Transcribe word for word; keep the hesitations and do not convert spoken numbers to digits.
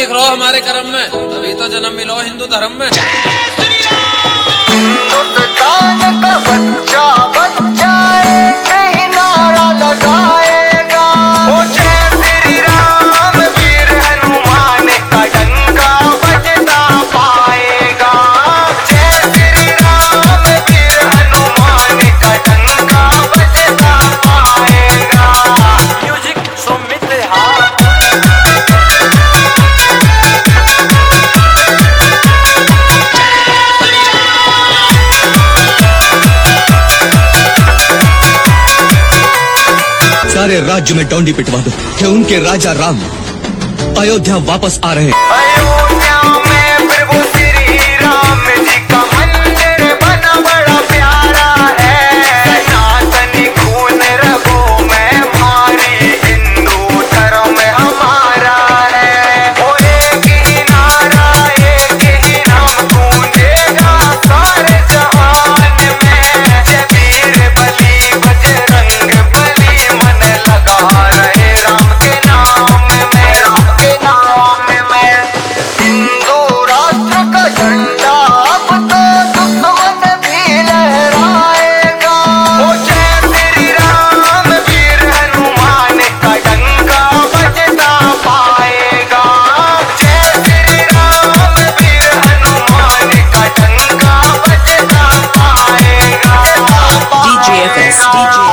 लिख रहो हमारे कर्म में, तभी तो जन्म मिलो हिंदू धर्म में। हिंदुस्तान का बच्चा बच्चा कहीं नारा लगाएगा, ओ जय श्री राम वीर हनुमान का डंका बजता पाएगा। जय श्री राम वीर हनुमान का डंका बजता पाएगा। म्यूजिक सुमित हाथ सारे राज्य में डोंडी पिटवा दो कि उनके राजा राम अयोध्या वापस आ रहे हैं। अयोध्या में प्रभु श्री राम जी का मंदिर बना बड़ा प्यारा है। सनातनी खून रगों में भारी हिंदू धर्म हमारा है। वो एक ही नारा एक ही नाम गूंजेगा सारे जहान में। जय वीर बली बजरंग बली मन लगा रहे राम के नाम में, राम के नाम में। हिंदू राष्ट्र का झंडा अब तो दुश्मन भी लहराएगा, ओ जय श्री राम वीर हनुमान का डंका बजता पाएगा। जय श्री राम वीर हनुमान का डंका बजता पाएगा। D J F S, D J